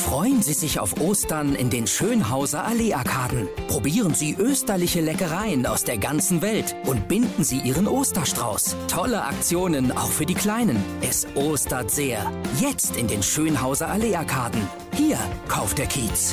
Freuen Sie sich auf Ostern in den Schönhauser Allee-Arkaden. Probieren Sie österliche Leckereien aus der ganzen Welt und binden Sie Ihren Osterstrauß. Tolle Aktionen auch für die Kleinen. Es ostert sehr. Jetzt in den Schönhauser Allee-Arkaden. Hier kauft der Kiez.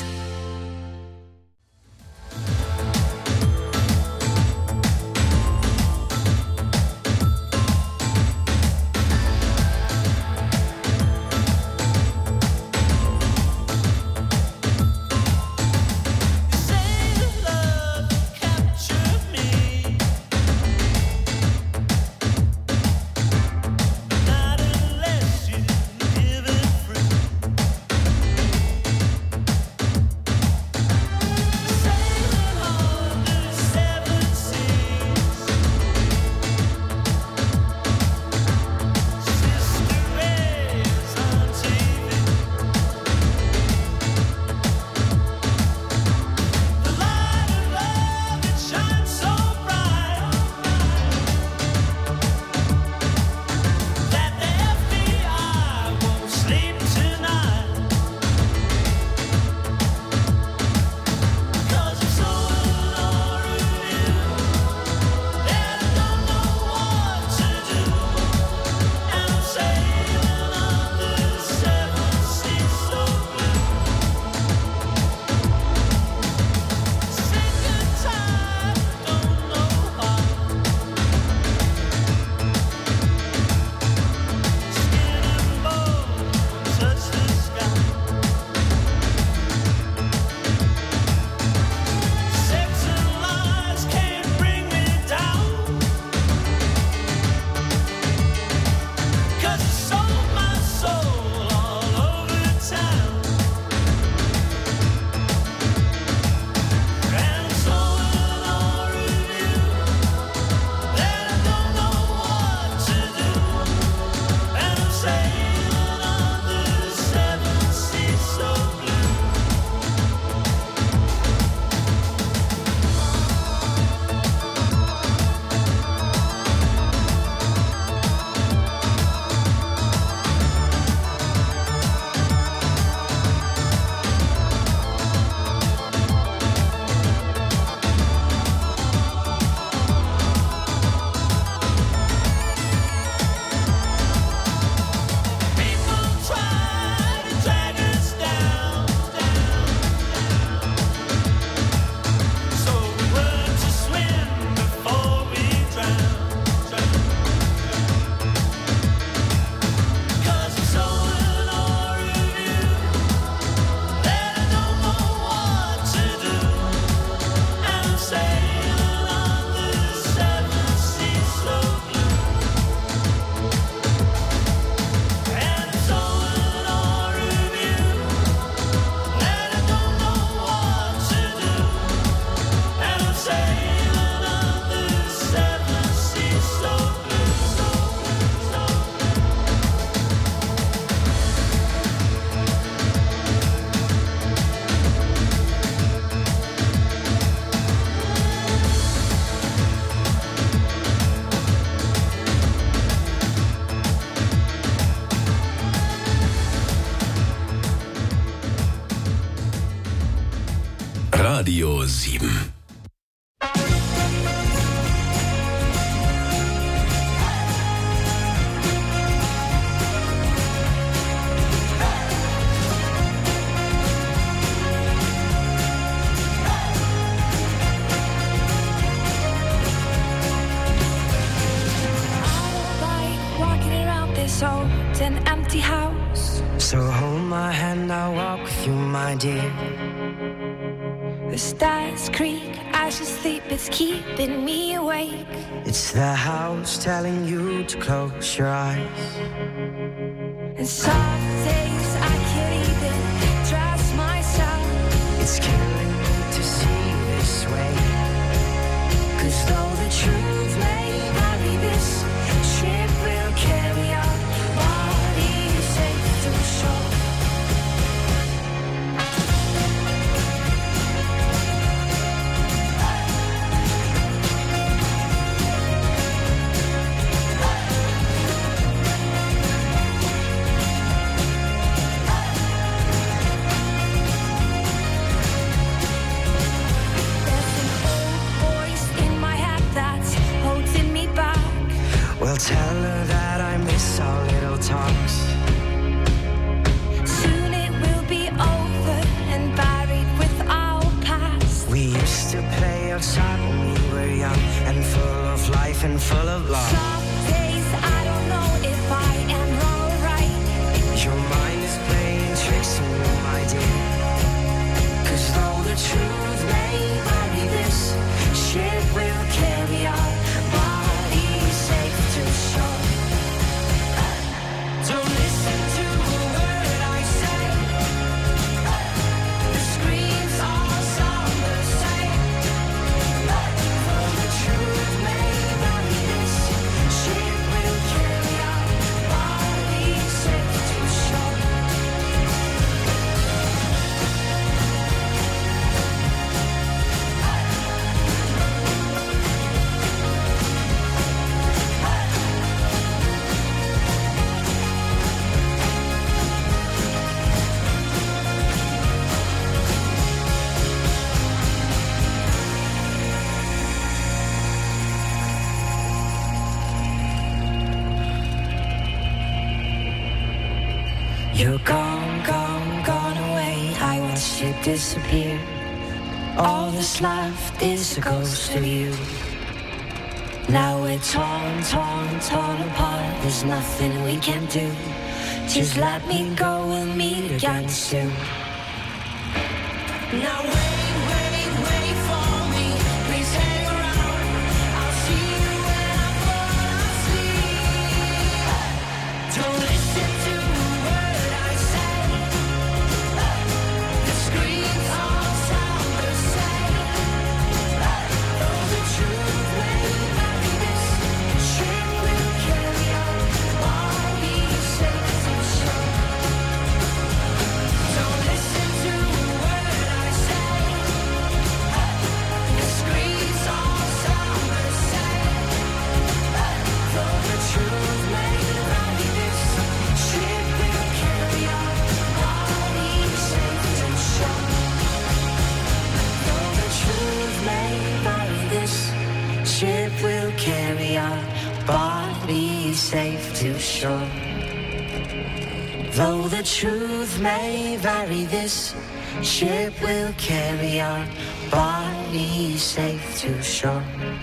Radio 7. An empty house. So hold my hand, I'll walk with you, my dear. The stars creak, I should sleep, it's keeping me awake. It's the house telling you to close your eyes. And some days I can't even trust myself. It's killing me to see this way. 'Cause though the truth may vary, this ship will carry on. You're gone, gone, gone away. I watched you disappear. All that's left is a ghost of you. Now we're torn, torn, torn apart. There's nothing we can do. Just let me go, we'll meet again soon. Now wait for me. Please hang around. I'll see you when I fall asleep. Don't listen to a word I say. The screams all sound the same. Though the truth may vary, this ship will carry on. I'll be safe and sure. Don't listen to a word I say. The screams all sound the same. Though the truth may vary, this ship will carry on. I'll be safe and sure. Though the truth may vary, this ship will carry on. Body safe to shore. Though the truth may vary, this ship will carry on. Body safe to shore.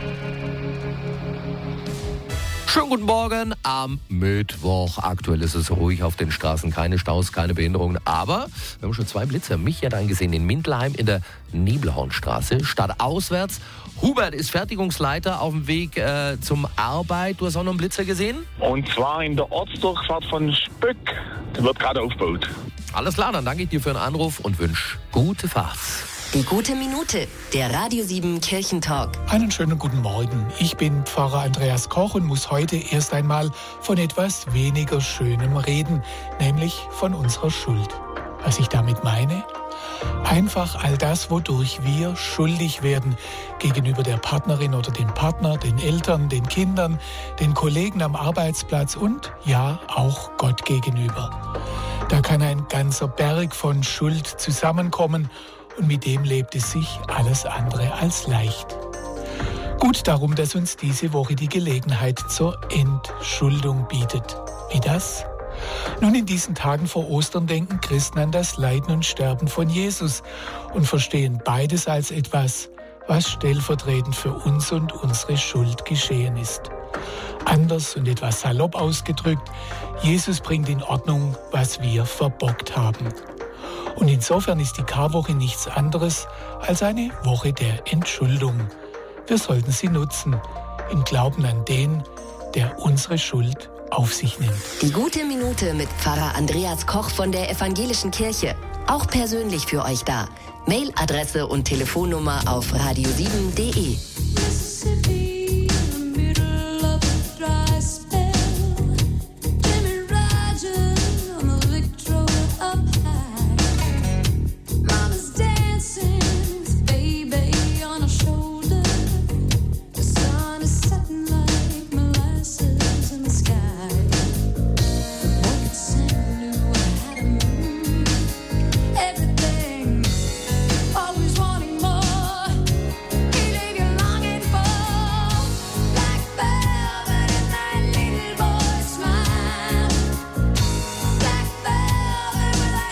Schönen guten Morgen am Mittwoch. Aktuell ist es ruhig auf den Straßen, keine Staus, keine Behinderungen. Aber wir haben schon 2 Blitzer. Mich ja dann gesehen in Mindelheim in der Nebelhornstraße, stadtauswärts. Hubert ist Fertigungsleiter auf dem Weg zum Arbeit. Du hast auch noch einen Blitzer gesehen? Und zwar in der Ortsdurchfahrt von Spöck. Der wird gerade aufgebaut. Alles klar, dann danke ich dir für den Anruf und wünsche gute Fahrt. Die gute Minute, der Radio 7 Kirchentalk. Einen schönen guten Morgen. Ich bin Pfarrer Andreas Koch und muss heute erst einmal von etwas weniger Schönem reden, nämlich von unserer Schuld. Was ich damit meine? Einfach all das, wodurch wir schuldig werden gegenüber der Partnerin oder dem Partner, den Eltern, den Kindern, den Kollegen am Arbeitsplatz und ja, auch Gott gegenüber. Da kann ein ganzer Berg von Schuld zusammenkommen und mit dem lebt es sich alles andere als leicht. Gut darum, dass uns diese Woche die Gelegenheit zur Entschuldung bietet. Wie das? Nun, in diesen Tagen vor Ostern denken Christen an das Leiden und Sterben von Jesus und verstehen beides als etwas, was stellvertretend für uns und unsere Schuld geschehen ist. Anders und etwas salopp ausgedrückt, Jesus bringt in Ordnung, was wir verbockt haben. Und insofern ist die Karwoche nichts anderes als eine Woche der Entschuldung. Wir sollten sie nutzen, im Glauben an den, der unsere Schuld auf sich nimmt. Die gute Minute mit Pfarrer Andreas Koch von der Evangelischen Kirche. Auch persönlich für euch da. Mailadresse und Telefonnummer auf radio7.de.